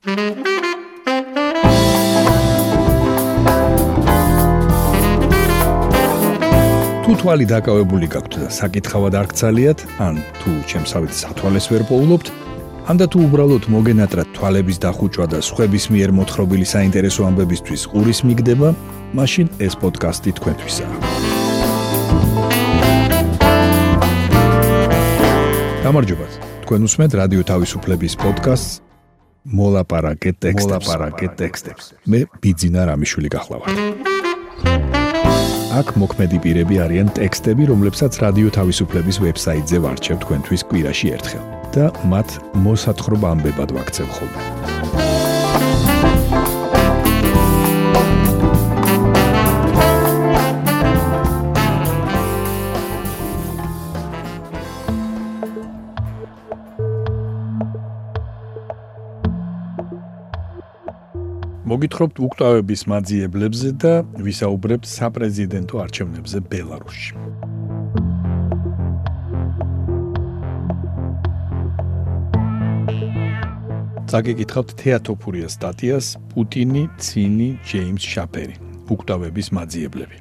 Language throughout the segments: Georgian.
თუ თვალი დაკავებული გაქვთ და საკითხავად არ გცალიათ, ან თუ ჩემსავით სათვალეს ვერ პოულობთ, ან და თუ უბრალოდ მოგენატრათ თვალების დახუჭვა და სხვების მიერ მოთხრობილი საინტერესო ამბებისთვის ყურის მიგდება, მაშინ ეს პოდკასტი თქვენთვისაა. გამარჯობათ. თქვენ უსმენთ რადიო თავისუფლების პოდკასტს მოლაპარაკე ტექსტებს. მე ბიძინა რამიშვილი გახლავართ. აქ მოქმედი პირები არიან ტექსტები, რომლებსაც რადიო თავისუფლების ვებსაიტზე ვარჩევ თქვენთვის კვირაში ერთხელ და მათ მოსათხრობ ამბებად ვაქცევ ხოლმე. მოგითხრობთ უკვდავების მაძიებლებზე და ვისაუბრებთ საპრეზიდენტო არჩევნებზე ბელარუსში. წაგიკითხავთ თეატოფურიას სტატიას პუტინი, ცინი, ჯეიმს შაპერი, უკვდავების მაძიებლები.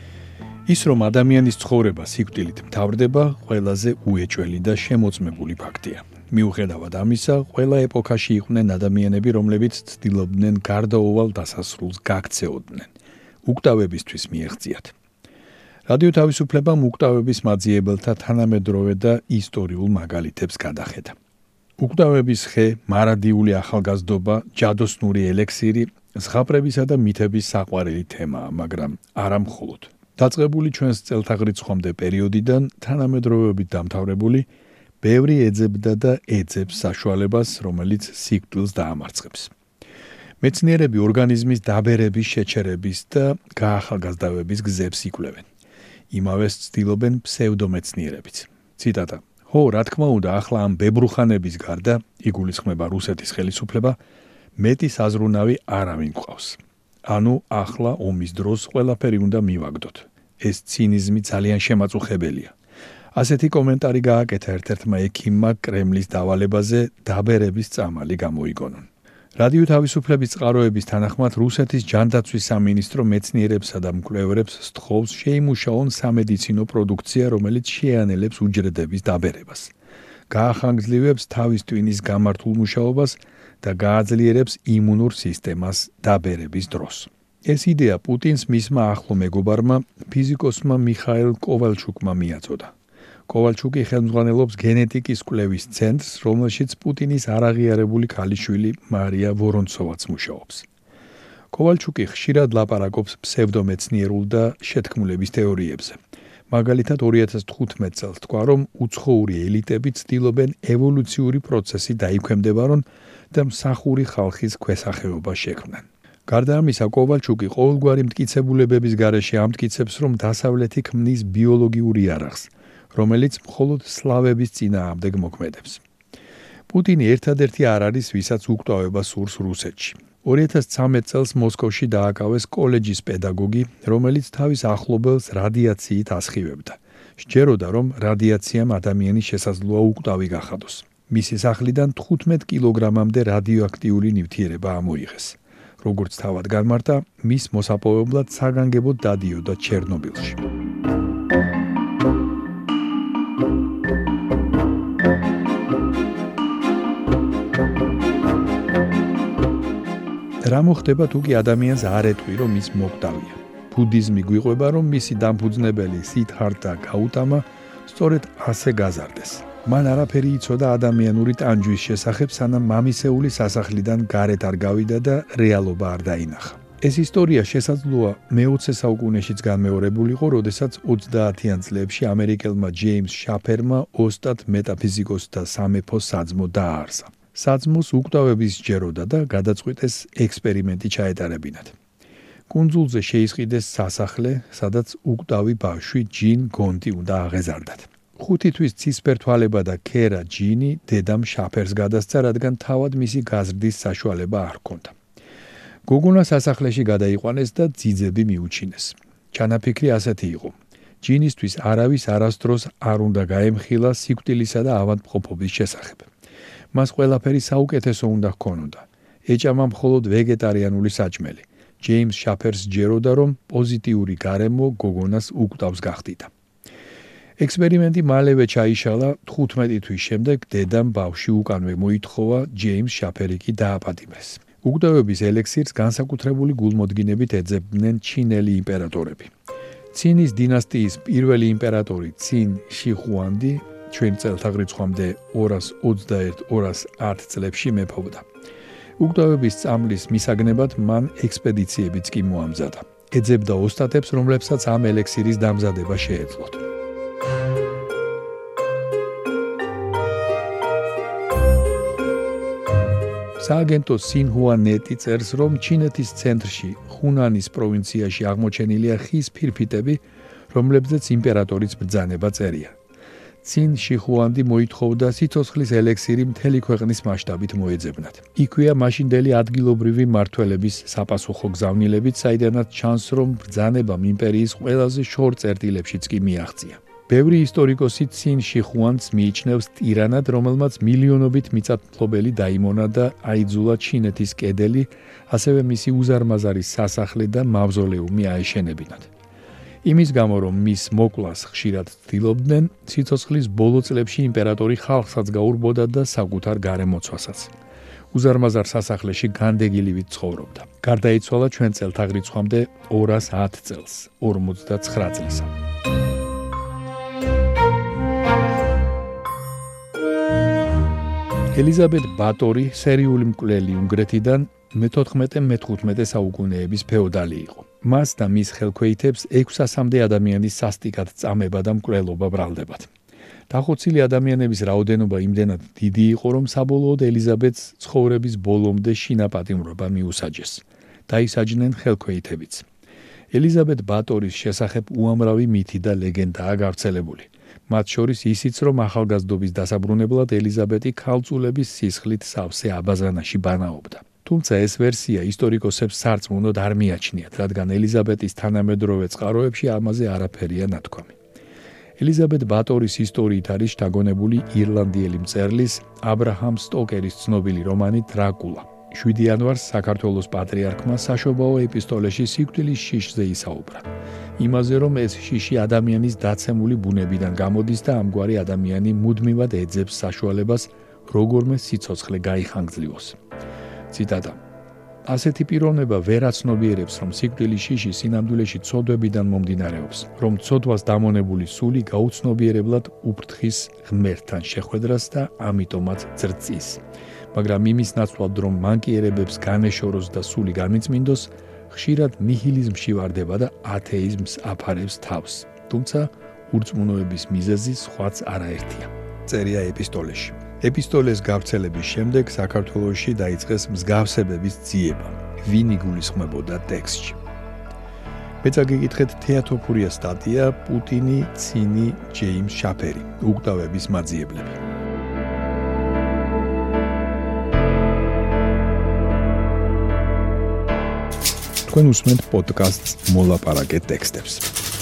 ის რომ ადამიანის ცხოვრება სიკვდილით მთავრდება, ყველაზე უეჭველი და შემოწმებული ფაქტია. მიუხედავად ამისა, ყველა ეპოქაში იყვნენ ადამიანები, რომლებიც ცდილობდნენ გარდაუვალ დასასრულს გაქცეოდნენ. უკვდავებისთვის მიეღწიათ. რადიო თავისუფლებამ უკვდავების მაძიებელთა თანამედროვე და ისტორიულ მაგალითებს გადახედა. უკვდავების ხე, მარადიული ახალგაზრდობა, ჯადოსნური ელექსირი, ზღაპრებისა და მითების საყვარელი თემაა, მაგრამ არა მხოლოდ. დაწყებული ჩვენს წელთაღრიცხვამდე პერიოდიდან თანამედროვეობით დამთავრებული ბევრი ეძებდა და ეძებს საშუალებას, რომელიც სიკვდილს დაამარცხებს. მეცნიერები ორგანიზმის დაბერების, შეჩერების და გაახალგაზრდავების გზებს იკვლევენ. იმავეს ცდილობენ ფსევდომეცნიერებიც. ციტატა: "ხო, რა თქმა უნდა, ახლა ამ ბებრუხანების გარდა, იგულისხმება რუსეთის ხელისუფლება, მეტი საზრუნავი არავინ გვყავს. ანუ ახლა ომის დროს ყველაფერი უნდა მივაგდოთ. ეს ცინიზმი ძალიან შემაწუხებელია." ასეთი კომენტარი გააკეთა ერთ-ერთმა ექიმმა კრემლის დავალებაზე დაბერების წამალი გამოიგონონ. რადიო თავისუფლების წყაროების თანახმად რუსეთის ჯანდაცვის სამინისტრო მეცნიერებსა და მკვლევრებს სთხოვს შეიმუშაონ სამედიცინო პროდუქცია, რომელიც შეანელებს უჯრედების დაბერებას. გაახანგრძლივებს თავის ტვინის გამართულ მუშაობას და გააძლიერებს იმუნურ სისტემას დაბერების დროს. ეს იდეა პუტინს მისმა ახლო მეგობარმა, ფიზიკოსმა მიხაილ კოვალჩუკმა მიაწოდა. კოვალჩუკი ხელმძღვანელობს გენეტიკის კვლევის ცენტრს, რომელშიც პუტინის არაღიარებული ქალიშვილი მარია ვორონცოვაც მუშაობს. კოვალჩუკი ხშირად ლაპარაკობს ფსევდომეცნიერულ და შეთქმულების თეორიებზე. მაგალითად 2015 წელს თქვა, რომ უცხოური ელიტები ცდილობენ ევოლუციური პროცესი დაიქვემდებარონ და მსახური ხალხის ქვესახეობა შექმნან. გარდა ამისა, კოვალჩუკი ყოველგვარი მტკიცებულებების გარეშე ამტკიცებს, რომ დასავლეთი ქმნის ბიოლოგიურ იარაღს, რომელიც მხოლოდ სლავების წინააღმდეგ მოქმედებს. პუტინი ერთადერთი არ არის, ვისაც უკვდავება სურს რუსეთში. 2013 წელს მოსკოვში დააკავეს კოლეჯის პედაგოგი, რომელიც თავის ახლობელს რადიაციით ასხივებდა. სჯეროდა, რომ რადიაციამ ადამიანის შესაძლოა უკვდავი გახადოს. მისი სახლიდან 15 კილოგრამამდე რადიოაქტიული ნივთიერება ამოიღეს. როგორც თავად განმარტა, მის მოსაპოვებლად საგანგებოდ დადიოდა ჩერნობილში. რა მოხდება თუ კი ადამიანს არ ეტყვი, რომ ის მოკვდავია? ბუდიზმი გვიყვება, რომ მისი დამფუძნებელი სიდჰარტა გაუტამა სწორედ ასე გაზარდეს. მან არაფერი იცოდა ადამიანური ტანჯვის შესახებ, სანამ მამისეული სასახლიდან გარეთ არ გავიდა და რეალობა არ დაინახა. ეს ისტორია შესაძლოა მე-20 საუკუნეშიც განმეორებულიყო, როდესაც 30-იან წლებში ამერიკელმა ჯეიმს შაპერმა ოსტატ მეტაფიზიკოსთა სამეფო საძმო დააარსა. საძმოს უკვდავების სჯეროდა და გადაწყვიტეს ექსპერიმენტი ჩაეტარებინათ. კუნძულზე შეისყიდეს სასახლე, სადაც უკვდავი ბავშვი ჯინ გონტი უნდა აღეზარდათ. 5 თვის ცისფერთვალება და ქერა ჯინი დედამ შაფერს გადასცა, რადგან თავად მისი გაზრდის საშუალება არ ჰქონდა. გოგონა სასახლეში გადაიყვანეს და ძიძები მიუჩინეს. ჩანაფიქრი ასეთი იყო: ჯინისთვის არავის არასდროს არ უნდა გაემხილა სიკვდილისა და ავადმყოფობის შესახებ. მას ყველაფერი საუკეთესო უნდა ჰქონოდა. ეჭამა მხოლოდ ვეგეტარიანული საჭმელი. ჯეიმს შაფერს ჯეროდა, რომ პოზიტიური გარემო გოგონას უკვდავს გახდიდა. ექსპერიმენტი მალევე ჩაიშალა, 15 თვის შემდეგ დედამ ბავშვი უკანვე მოითხოვა, ჯეიმს შაფერი კი დააპატიმრეს. უკვდავების ელექსირს განსაკუთრებული გულმოდგინებით ეძებდნენ ჩინელი იმპერატორები. ცინის დინასტიის პირველი იმპერატორი ცინ შიხუანდი ჩვენ წელთაღრიცხვამდე 221-210 წლებში მეფობდა. უკვდავების წამლის მისაგნებად მან ექსპედიციებიც კი მოამზადა. ეძებდა ოსტატებს, რომლებსაც ამ ელექსირის დამზადება შეეძლოთ. სააგენტო სინჰუა ნეტი წერს, რომ ჩინეთის ცენტრში, ხუნანის პროვინციაში აღმოჩენილია ხის ფირფიტები, რომლებზეც იმპერატორის ბრძანება წერია. ცინ შიხუანდი მოითხოვდა სიცოცხლის ელექსირი მთელი ქვეყნის მასშტაბით მოეძებნათ. იქვეა მაშინდელი ადგილობრივი მმართველების საპასუხო გზავნილებით, საიდანაც ჩანს, რომ ბრძანებამ იმპერიის ყველაზე შორ წერტილებშიც კი მიაღწია. ბევრი ისტორიკოსი ცინ შიხუანდს მიიჩნევს ტირანად, რომელმაც მილიონობით მიწათმფლობელი დაიმონა და აიძულა ჩინეთის კედელი, ასევე მისი უზარმაზარი სასახლე და მავზოლეუმი აეშენებინათ. იმის გამო, რომ მის მოკვლას ხშირად ცდილობდნენ, სიცოცხლის ბოლო წლებში იმპერატორი ხალხსაც გაურბოდა და საკუთარ გარემოცვასაც. უზარმაზარ სასახლეში განდეგილივით ცხოვრობდა. გარდაიცვალა ჩვენ წელთაღრიცხვამდე 210 წელს, 59 წლისა. ელიზაბეთ ბატორი, სერიული მკვლელი უნგრეთიდან, მე-14-მე-15 საუკუნეების ფეოდალი იყო. მას და მის ხელქვეითებს 600-მდე ადამიანის სასტიკად წამება და მკვლელობა ბრალდებათ. დახოცილი ადამიანების რაოდენობა იმდენად დიდი იყო, რომ საბოლოოდ ელიზაბეთს ცხოვრების ბოლომდე შინაპატიმრობა მიუსაჯეს. დაისაჯნენ ხელქვეითებიც. ელიზაბეთ ბატორის შესახებ უამრავი მითი და ლეგენდაა გავრცელებული. მათ შორის ისიც, რომ ახალგაზრდობის დასაბრუნებლად ელიზაბეტი ქალწულების სისხლით სავსე აბაზანაში ბანაობდა. თუმცა ეს ვერსია ისტორიკოსებს სარწმუნოდ არ მიაჩნიათ, რადგან ელიზაბეტის თანამედროვე წყაროებში ამაზე არაფერია ნათქვამი. ელიზაბეთ ბატორის ისტორიით არის შთაგონებული ირლანდიელი მწერლის აბრაჰამ სტოკერის ცნობილი რომანი დრაკულა. 7 იანვარს საქართველოს პატრიარქმა საშობაო ეპისტოლეში სიკვდილის შიშზე ისაუბრა. იმაზე, რომ ეს შიში ადამიანის დაცემული ბუნებიდან გამოდის და ამგვარი ადამიანი მუდმივად ეძებს საშუალებას, როგორმე სიცოცხლე გაიხანგძლიოს. ციტატა: ასეთი პიროვნება ვერ აცნობიერებს, რომ სიკვდილის შიში სინამდვილეში ცოდვებიდან მომდინარეობს, რომ ცოდვას დამონებული სული გაუცნობიერებლად უფრთხის ღმერთთან შეხვედრას და ამიტომაც ძრწის. მაგრამ იმის ნაცვლად, რომ მანკიერებებს განეშოროს და სული განმიწმინდოს, ხშირად ნიჰილიზმში ვარდება და ათეიზმს აფარებს თავს. თუმცა ურწმუნოების მიზეზი სხვაც არაერთია. წერია ეპისტოლეში. ეპისტოლეს გავრცელების შემდეგ საქართველოში დაიწყეს მსგავსებების ძიება. ვინ იგულისხმებოდა ტექსტში? მეცა გეკითხეთ თეატოფურიას სტატია პუტინი, ცინი, ჯეიმს შაფერი, უკვდავების მაძიებლები. თქვენ უსმენთ პოდკასტს მოლაპარაკე ტექსტებს.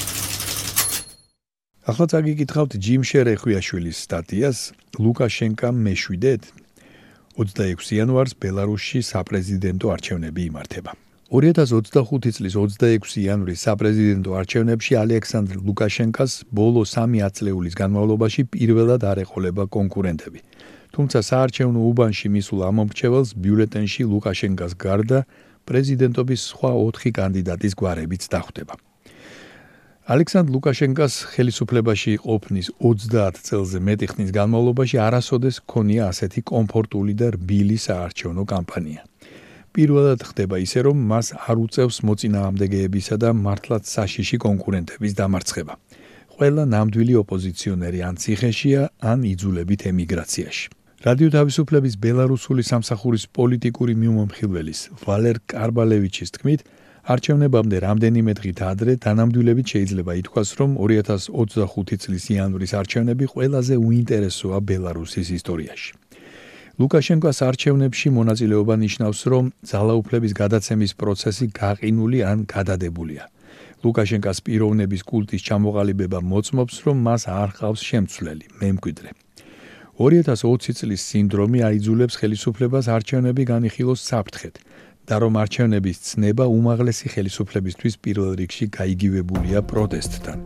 ახლა წაგიკითხავთ ჯიმ შერეხვიაშვილის სტატიას ლუკაშენკამ მეშვიდეთ 26 იანვარს ბელარუსში საპრეზიდენტო არჩევნები იმართება. 2025 წლის 26 იანვრის საპრეზიდენტო არჩევნებში ალექსანდრ ლუკაშენკას ბოლო 3 ათწლეულის განმავლობაში პირველად არ ეყოლება კონკურენტები. თუმცა საარჩევნო უბანში მისულ ამომრჩეველს ბიულეტენში ლუკაშენკას გარდა პრეზიდენტობის სხვა 4 კანდიდატის გვარებიც დახვდება. ალექსანდრ ლუკაშენკას ხელისუფლებაში ყოფნის 30 წელზე მეტი ხნის განმავლობაში არასოდეს ჰქონია ასეთი კომფორტული და რბილი საარჩევნო კამპანია. პირველად ხდება ისე, რომ მას არ უწევს მოწინააღმდეგეებისა და მართლაც საშიში კონკურენტების დამარცხება. ყველა ნამდვილი ოპოზიციონერი ან ციხეშია, ან იძულებით ემიგრაციაში. რადიო თავისუფლების ბელარუსული სამსახურის პოლიტიკური მიმომხილველის ვალერ კარბალევიჩის თქმით, არჩევნებამდე რამდენიმე დღით ადრე თანამდებობით შეიძლება ითქვას, რომ 2025 წლის იანვრის არჩევნები ყველაზე უინტერესოა ბელარუსის ისტორიაში. ლუკაშენკოს არჩევნებში მონაწილეობა ნიშნავს, რომ ძალაუფლების გადაცემის პროცესი გაყინული ან გადადებულია. ლუკაშენკოს პიროვნების კულტის ჩამოყალიბება მოწმობს, რომ მას არ ჰყავს შემცვლელი, მემკვიდრე. 2020 წლის სინდრომი აიძულებს ხელისუფლებას არჩევნები განიხილოს საფრთხედ და რომ არჩევნების ცნება უმაღლესი ხელისუფლებისთვის პირველ რიგში გაიგივებულია პროტესტთან.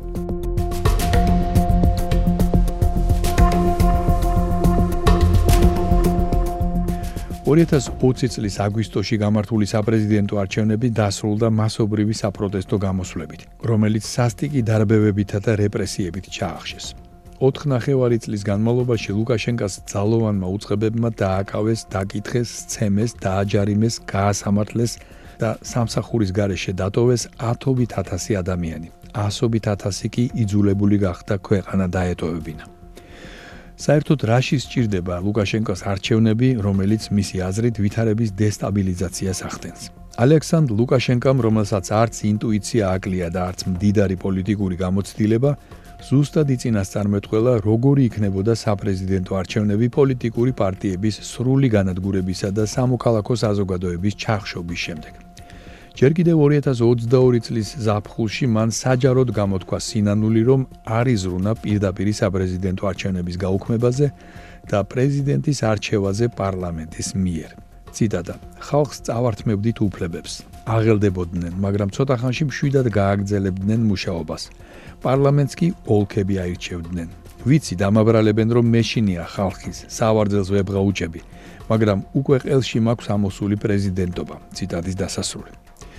2020 წლის აგვისტოში გამართული საპრეზიდენტო არჩევნები დასრულდა მასობრივი საპროტესტო გამოსვლებით, რომელიც სასტიკი დარბევებითა და რეპრესიებით ჩაახშეს. 4,5 წლის განმავლობაში ლუკაშენკას ძალოვანმა უწყებებმა დააკავეს, დაკითხეს, სცემეს, დააჯარიმეს, გაასამართლეს და სამსახურის გარეშე დატოვეს ათობით ათასი ადამიანი. ასობით ათასი კი იძულებული გახდა ქვეყანა დაეტოვებინა. საერთოდ რაში სჭირდება ლუკაშენკოს არჩევნები, რომელიც მისი აზრით ვითარების დესტაბილიზაციას ახდენს. ალექსანდრ ლუკაშენკამ, რომელსაც არც ინტუიცია აკლია და არც მდიდარი პოლიტიკური გამოცდილება, ზუსტად იწინასწარმეტყველა, როგორი იქნებოდა საპრეზიდენტო არჩევნები პოლიტიკური პარტიების სრული განადგურებისა და სამოქალაქო საზოგადოების ჩახშობის შემდეგ. ჯერ კიდევ 2022 წლის ზაფხულში მან საჯაროდ გამოთქვა სინანული, რომ არ იზრუნა პირდაპირ საპრეზიდენტო არჩევნების გაუქმებაზე და პრეზიდენტის არჩევაზე პარლამენტის მიერ. ციტატა: ხალხს წავართმევდით უფლებებს, აღელდებოდნენ, მაგრამ ცოტა ხანში მშვიდად გააგრძელებდნენ მუშაობას. პარლამენტს კი ოლქები აირჩევდნენ. ვიცი, დამაბრალებენ, რომ მეშინია ხალხის, სავარძელს ვებღა უჭები, მაგრამ უკვე ყელში მაქვს ამოსული პრეზიდენტობა. ციტატის დასასრული.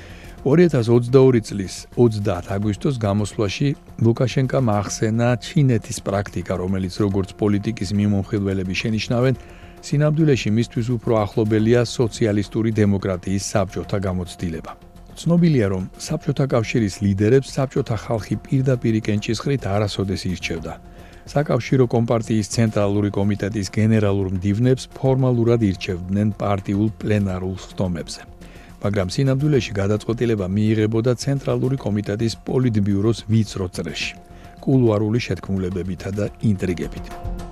2022 წლის 30 აგვისტოს გამოსვლაში ლუკაშენკამ ახსენა ჩინეთის პრაქტიკა, რომელიც როგორც პოლიტიკის მიმომხილველები შენიშნავენ, სინამდვილეში მისთვის უფრო ახლობელია სოციალისტური დემოკრატიის საბჭოთა გამოცდილება. ცნობილია, რომ საბჭოთა კავშირის ლიდერებს საბჭოთა ხალხი პირდაპირ კენჭისყრით არასოდეს ირჩევდა. საკავშირო კომპარტიის ცენტრალური კომიტეტის გენერალურ მდივნებს ფორმალურად ირჩევდნენ პარტიულ პლენარულ ხტომებზე. მაგრამ სინამდვილეში გადაწყვეტილება მიიღებოდა ცენტრალური კომიტეტის პოლიტბიუროს ვიწრო წრეში, კულუარული შეთქმულებებითა და ინტრიგებით.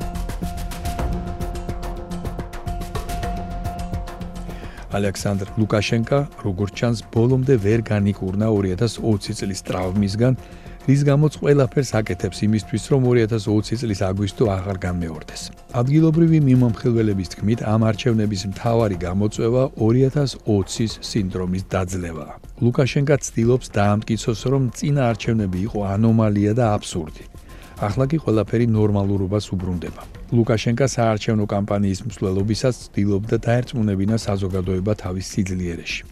ალექსანდრ ლუკაშენკა, როგორც ჩანს, ბოლომდე ვერ განიკურნა 2020 წლის ტრავმისგან, რის გამოც ყველაფერს აკეთებს იმისთვის, რომ 2020 წლის აგვისტო აღარ განმეორდეს. ადგილობრივი მიმომხილველების თქმით, ამ არჩევნების მთავარი გამოწვევა 2020-ის სინდრომის დაძლევაა. ლუკაშენკა ცდილობს დაამტკიცოს, რომ წინა არჩევნები იყო ანომალია და აბსურდი. ახლა კი ყველაფერი ნორმალურობას უბრუნდება. ლუკაშენკა საარჩევნო კამპანიის მსვლელობისას ცდილობდა დაერწმუნებინა საზოგადოება თავის სიძლიერეში.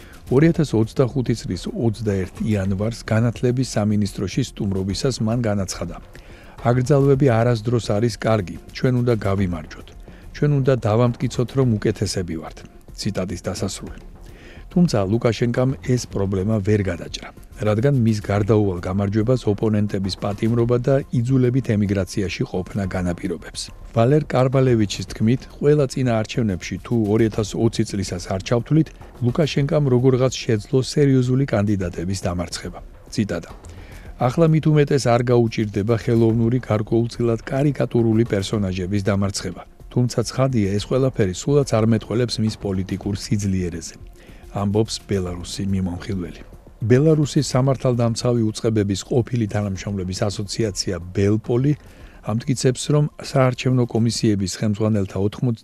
2025 წლის 21 იანვარს განათლების სამინისტროში სტუმრობისას მან განაცხადა: „აგრძალვები არასდროს არის კარგი, ჩვენ უნდა გავიმარჯვოთ. ჩვენ უნდა დავამტკიცოთ, რომ უკეთესები ვართ“. ციტატის დასასრული. თუმცა ლუკაშენკამ ეს პრობლემა ვერ გადაჭრა, რადგან მის გარდაუვალ გამარჯვებას ოპონენტების პატიმრობა და იძულებით ემიგრაციაში ყოფნა განაპირობებს. ვალერ კარბალევიჩის თქმით, ყველა წინა არჩევნებში თუ 2020 წლისას არ ჩავთვლით, ლუკაშენკამ როგორღაც შეძლო სერიოზული კანდიდატების დამარცხება. ციტატა: „ახლა მით უმეტეს არ გაუჭირდება ხელოვნური გარკვეულწილად კარიკატურული პერსონაჟების დამარცხება. თუმცა ცხადია, ეს ყველაფერი სულაც არ მეტყველებს მის პოლიტიკურ სიძლიერეზე“, ამბობს ბელარუსი მიმომხილველი. ბელარუსის სამართალდამცავი უწყებების ყოფილი თანამშრომლების ასოციაცია ბელპოლი ამტკიცებს, რომ საარჩევნო კომისიების ხელმძღვანელთა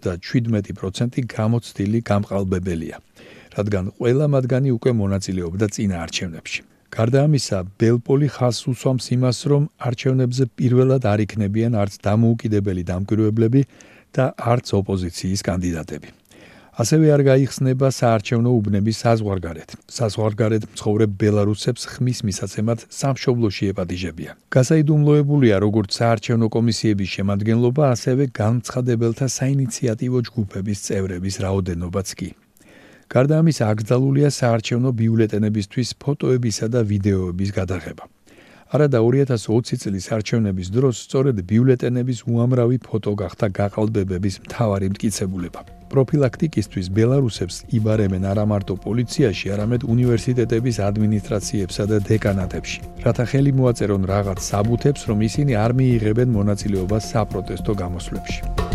97% გამოცდილი გამყალბებელია, რადგან ყველა მათგანი უკვე მონაწილეობდა წინა არჩევნებში. გარდა ამისა, ბელპოლი ხაზს უსვამს იმას, რომ არჩევნებზე პირველად არ იქნებიან არც დამოუკიდებელი დამკვირვებლები და არც ოპოზიციის კანდიდატები. ასევე არ გაიხსნება საარჩევნო უბნების საზღვარგარეთ. საზღვარგარეთ მცხოვრებ ბელარუსებს ხმის მისაცემად სამშობლოში ეპატიჟებიან. გასაიდუმლოებულია როგორც საარჩევნო კომისიების შემადგენლობა, ასევე განმცხადებელთა საინიციატივო ჯგუფების წევრების რაოდენობაც კი. გარდა ამისა, აკრძალულია საარჩევნო ბიულეტენებისთვის ფოტოებისა და ვიდეოების გადაღება. არადა 2020 წლის არჩევნების დროს სწორედ ბიულეტენების უამრავი ფოტო გახდა გაყალბებების მთავარი მტკიცებულება. პროფილაქტიკისთვის ბელარუსებს იბარებენ არა მარტო პოლიციაში, არამედ უნივერსიტეტების ადმინისტრაციებსა და დეკანატებში, რათა ხელი მოაწერონ რაღაც საბუთებს, რომ ისინი არ მიიღებენ მონაწილეობას საპროტესტო გამოსვლებში.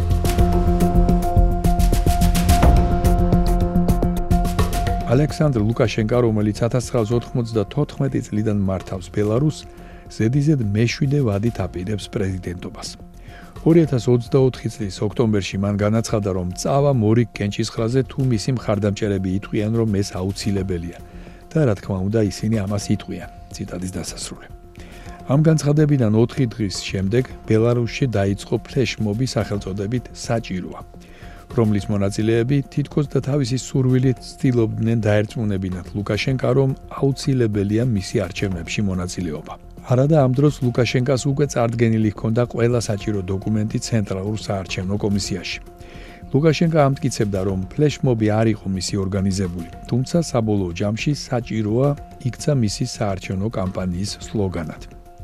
ალექსანდრ ლუკაშენკა, რომელიც 1994 წლიდან მართავს ბელარუსს, ზედიზედ მეშვიდე ვადით აპირებს პრეზიდენტობას. 2024 წლის ოქტომბერში მან განაცხადა, რომ წავა მორიგ კენჭისყრაზე თუ მისი მხარდამჭერები იტყვიან, რომ ეს აუცილებელია და რა თქმა უნდა ისინი ამას იტყვიან. ციტატის დასასრული. ამ განცხადებიდან 4 დღის შემდეგ ბელარუსში დაიწყო ფლეშმობი სახელწოდებით საჭიროა, რომლის მონაწილეები თითქოს და თავისი სურვილით ცდილობდნენ დაერწმუნებინათ ლუკაშენკა, რომ აუცილებელია მისი არჩევნებში მონაწილეობა. არადა ამ დროს ლუკაშენკას უკვე წარდგენილი ჰქონდა ყველა საჭირო დოკუმენტი ცენტრალურ საარჩევნო კომისიაში. ლუკაშენკა ამტკიცებდა, რომ ფლეშმობი არ იყო მისი ორგანიზებული, თუმცა საბოლოო ჯამში საჭიროა იქცა მისი საარჩევნო კამპანიის სლოგანად.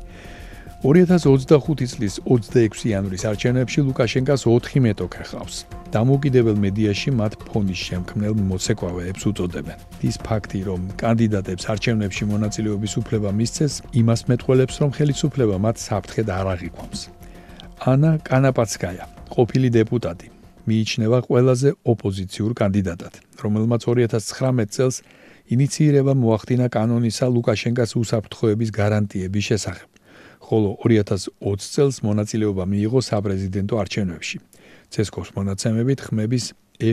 2025 წლის 26 იანვრის არჩევნებში ლუკაშენკას 4 მეტოქე ჰყავს. დამოუკიდებელ მედიაში მათ ფონის შემქმნელ მოცეკვავეებს უწოდებენ. ის ფაქტი, რომ კანდიდატებს არჩევნებში მონაწილეობის უფლება მისცეს, იმას მეტყველებს, რომ ხელისუფლება მათ საფრთხედ არ აღიქვამს. ანა კანაპაცკაია, ყოფილი დეპუტატი, მიიჩნევა ყველაზე ოპოზიციურ კანდიდატად, რომელმაც 2019 წელს ინიცირება მოახდინა კანონისა ლუკაშენკას უსაფრთხოების გარანტიების შესახებ. ხოლო 2020 წელს მონაწილეობა მიიღო საპრეზიდენტო არჩევნებში. ცესკოს მონაცემებით ხმების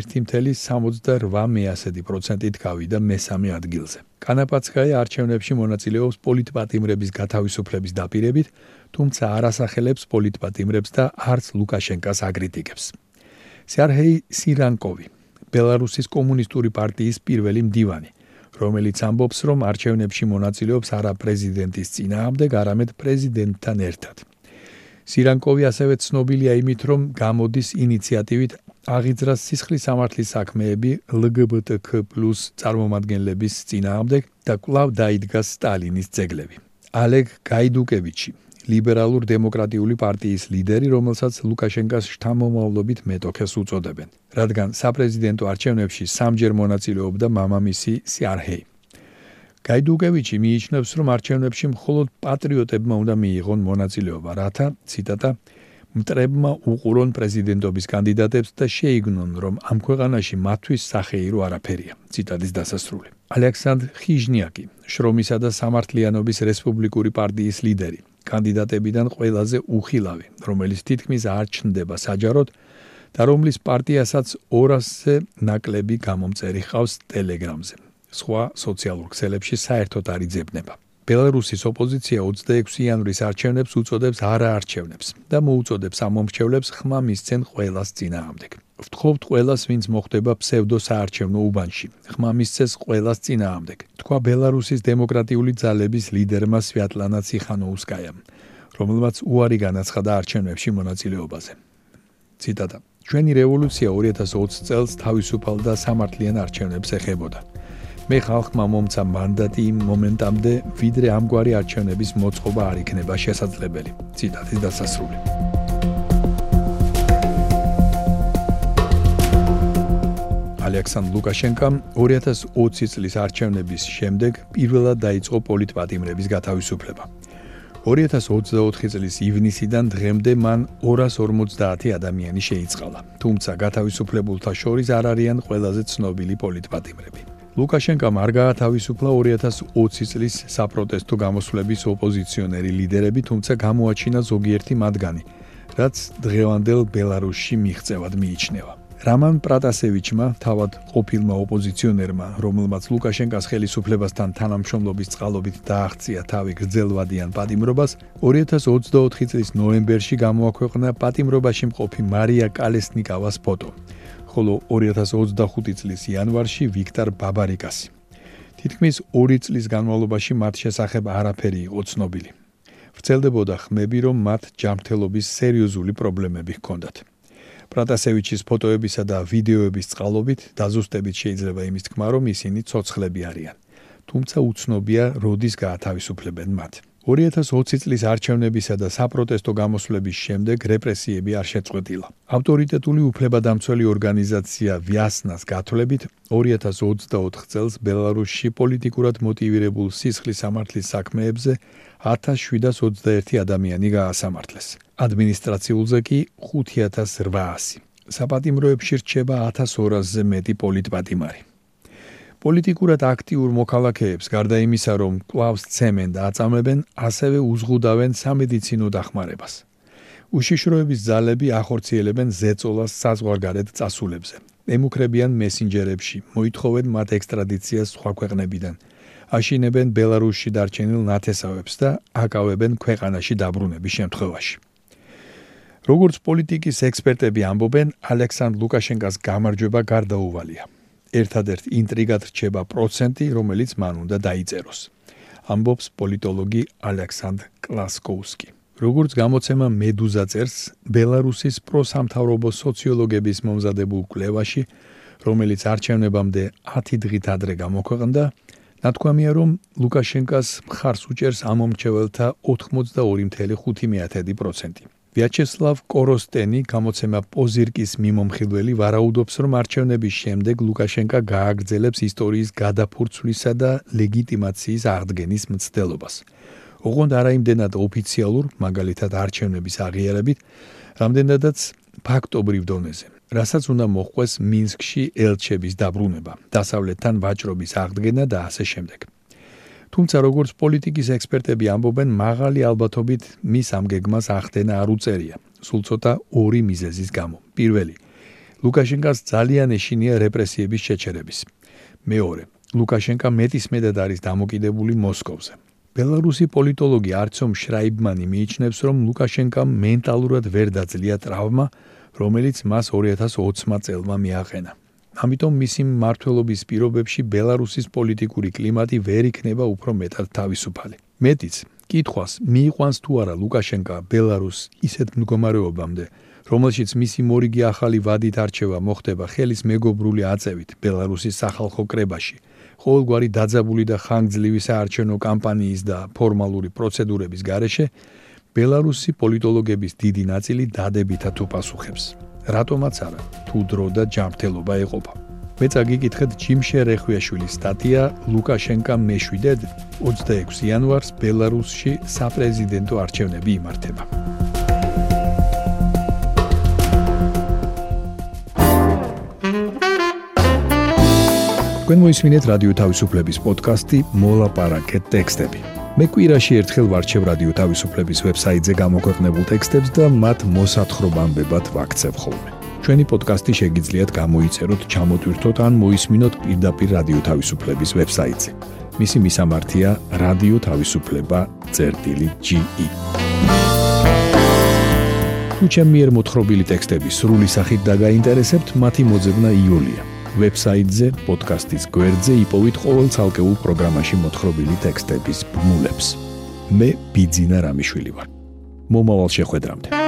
1,78% გავიდა მესამე ადგილზე. კანაპაცკაია არჩევნებში მონაწილეობს პოლიტპატიმრების გათავისუფლების დაპირებით, თუმცა არ ასახელებს პოლიტპატიმრებს და არც ლუკაშენკას აკრიტიკებს. სერგეი სირანკოვი, ბელარუსის კომუნისტური პარტიის პირველი მდივანი, რომელიც ამბობს, რომ არჩევნებში მონაწილეობს არა პრეზიდენტის წინააღმდეგ, არამედ პრეზიდენტთან ერთად. სირანკოვი ასევე ცნობილია იმით, რომ გამოდის ინიციატივით აღიძრას სისხლის სამართლის საქმეები LGBTQ+ წარმომადგენლების წინააღმდეგ და კვლავ დაიდგა სტალინის ძეგლები. ალეგ გაიდუკევიჩი, ლიბერალურ დემოკრატიული პარტიის ლიდერი, რომელსაც ლუკაშენკას შთამომავლობით მეტოქეს უწოდებენ, რადგან საპრეზიდენტო არჩევნებში 3-ჯერ მონაწილეობდა მამამისი სერგეი. გაიდუკევიჩი მიიჩნევს, რომ არჩევნებში მხოლოდ პატრიოტებმა უნდა მიიღონ მონაწილეობა, რათა, ციტატა, მტრებმა უყურონ პრეზიდენტობის კანდიდატებს და შეიგნონ, რომ ამ ქვეყანაში მათთვის სახეირო არაფერია. ციტატის დასასრული. ალექსანდრ ხიჟნიაკი, შრომისა და სამართლიანობის რესპუბლიკური პარტიის ლიდერი, კანდიდატებიდან ყველაზე უხილავი, რომელიც თითქმის არ ჩნდება საჯაროდ და რომლის პარტიასაც 200-ზე ნაკლები გამომწერი ჰყავს ტელეგრამზე. სხვა სოციალურ ქსელებში საერთოდ არ იძებნება. ბელარუსის ოპოზიცია 26 იანვრის არჩევნებს უწოდებს არაარჩევნებს და მოუწოდებს ამ მომრჩევლებს ხმა მისცენ ყველას წინააღმდეგ. ვთხოვთ ყველას, ვინც მოხდება ფსევდო საარჩევნო უბანში, ხმა მისცეს ყველას წინააღმდეგ, თქვა ბელარუსის დემოკრატიული ძალების ლიდერმა სვიატლანა ციხანოუსკაიამ, რომელმაც უარი განაცხადა არჩევნებში მონაწილეობაზე. ციტატა: ჩვენი რევოლუცია 2020 წელს თავისუფალ და სამართლიან არჩევნებს ეხებოდა. მე ხალხმა მომცა მანდატი იმ მომენტამდე, ვიდრე ამგვარი არჩევნების მოწყობა არ იქნება შესაძლებელი. ციტატის დასასრული. ალექსანდრ ლუკაშენკამ 2020 წლის არჩევნების შემდეგ პირველად დაიწყო პოლიტპატიმრების გათავისუფლება. 2024 წლის ივნისიდან დღემდე მან 250 ადამიანი შეიწყალა, თუმცა გათავისუფლებულთა შორის არ არიან ყველაზე ცნობილი პოლიტპატიმრები. ლუკაშენკამ არ გაათავისუფლა 2020 წლის საპროტესტო გამოსვლების ოპოზიციონერი ლიდერები, თუმცა გამოაჩინა ზოგიერთი მათგანი, რაც დღევანდელ ბელარუსში მიღწევად მიიჩნევა. რამან პრატასევიჩმა, თავად ყოფილმა ოპოზიციონერმა, რომელმაც ლუკაშენკას ხელისუფლებასთან თანამშრომლობის წყალობით დააღწია თავი გრძელვადიან პატიმრობას, 2024 წლის ნოემბერში გამოაქვეყნა პატიმრობაში მყოფი მარია კალესნიკავას ფოტო. ხოლო 2025 წლის იანვარში ვიქტორ ბაბარიკასი. თითქმის 2 წლის განმავლობაში მათ შესახებ არაფერი იყო ცნობილი. ვრცელდებოდა ხმები, რომ მათ ჯანმრთელობის სერიოზული პრობლემები ჰქონდათ. პრატასევიჩის ფოტოებისა და ვიდეოების წყალობით დაზუსტებით შეიძლება იმის თქმა, რომ ისინი ცოცხლები არიან. თუმცა უცნობია, როდის გაათავისუფლებენ მათ. 2020 წლის არჩევნებისა და საპროტესტო გამოსვლების შემდეგ რეპრესიები არ შეწყვეტილა. ავტორიტეტული უფლებადამცველი ორგანიზაცია ვიასნას გათვლებით 2024 წელს ბელარუსში პოლიტიკურად მოტივირებულ სისხლის სამართლის საქმეებზე 1721 ადამიანი გაასამართლეს. ადმინისტრაციულზე კი 5800. საპატიმროებში რჩება 1200-ზე მეტი პოლიტპატიმარი. პოლიტიკურად აქტიურ მოქალაქეებს გარდა იმისა, რომ კვლავ სცემენ და აწამებენ, ასევე უზღუდავენ სამედიცინო დახმარებას. უშიშროების ძალები ახორციელებენ ზეწოლას საზღვარგარეთ წასულებზე. ემუქრებიან მესენჯერებში, მოითხოვენ მათ ექსტრადიციას სხვა ქვეყნებიდან. აშინებენ ბელარუსში დარჩენილ ნათესავებს და აკავებენ ქვეყანაში დაბრუნების შემთხვევაში. როგორც პოლიტიკის ექსპერტები ამბობენ, ალექსანდრ ლუკაშენკას გამარჯვება გარდაუვალია. ერთადერთ ინტრიგად რჩება პროცენტი, რომელიც მან უნდა დაიწეროს. ამბობს პოლიტოლოგი ალექსანდრ კლასკოვსკი. როგორც გამოცემა მედუზა წერს, ბელარუსის პროსამთავრობო სოციოლოგების მომზადებულ კვლევაში, რომელიც არჩევნებამდე 10 დღით ადრე გამოქვეყნდა, ნათქვამია, რომ ლუკაშენკას მხარს უჭერს ამომრჩეველთა 82.5%. ვიაჩესლავ კოროსტენი, გამოცემა პოზირკის მიმომხილველი, ვარაუდობს, რომ არჩევნების შემდეგ ლუკაშენკა გააგრძელებს ისტორიის გადაფურცვლისა და ლეგიტიმაციის აღდგენის მცდელობას. ოღონდ არა იმდენად ოფიციალურ, მაგალითად არჩევნების აღიარებით, რამდენადაც ფაქტობრივ დონეზე, რასაც უნდა მოჰყვეს მინსკში ელჩების დაბრუნება, დასავლეთთან ვაჭრობის აღდგენა და ასე შემდეგ. თუმცა როგორც პოლიტიკის ექსპერტები ამბობენ, მაღალი ალბათობით მის ამ გეგმას ახდენა არ უწერია, სულ ცოტა ორი მიზეზის გამო. პირველი, ლუკაშენკას ძალიან ეშინია რეპრესიების შეჩერების. მეორე, ლუკაშენკა მეტისმეტად არის დამოკიდებული მოსკოვზე. ბელარუსი პოლიტოლოგი არცომ შრაიბმანი მიიჩნევს, რომ ლუკაშენკამ მენტალურად ვერ დაძლია ტრავმა, რომელიც მას 2020 წელმა მიაყენა. ამიტომ მისი მმართველობის პირობებში ბელარუსის პოლიტიკური კლიმატი ვერ იქნება უფრო მეტად თავისუფალი. მეტიც, კითხვას მიიყვანს თუ არა ლუკაშენკა ბელარუსს ისეთ მდგომარეობამდე, რომელშიც მისი მორიგი ახალი ვადით არჩევა მოხდება ხელის მეგობრული აწევით ბელარუსის სახალხო კრებაში, ყოველგვარი დაძაბული და ხანგრძლივი საარჩევნო კამპანიის და ფორმალური პროცედურების გარეშე, ბელარუსი პოლიტოლოგების დიდი ნაწილი დადებითად უპასუხებს. რატომაც არა, თუ დრო და ჯანმრთელობა ეყოფა. მე წაგიკითხეთ ჯიმშე რეხვიაშვილის სტატია ლუკაშენკამ მეშვიდედ 26 იანვარს ბელარუსში საპრეზიდენტო არჩევნები იმართება. თქვენ მოისმინეთ რადიო თავისუფლების პოდკასტი მოლაპარაკეთ ტექსტები. მე კვირაში ერთხელ ვარჩევ რადიო თავისუფლების ვებსაიტზე გამოქვეყნებულ ტექსტებს და მათ მოსათხრობამდებად ვაქცევ ხოლმე. ჩვენი პოდკასტი შეგიძლიათ გამოიწეროთ, ჩამოტვირთოთ ან მოისმინოთ პირდაპირ რადიო თავისუფლების ვებსაიტზე. მისი მისამართია რადიო თავისუფლება.ge. თუ ჩემი მიერ მოთხრობილი ტექსტები სრული სახით დაგაინტერესებთ, მათი მოძებნა იოლია. ვებსაიტზე, პოდკასტის გვერდზე იპოვით ყოველ ცალკეულ პროგრამაში მოთხრობილი ტექსტების ბმულებს. მე ბიძინა რამიშვილი ვარ. მომავალ შეხვედრამდე.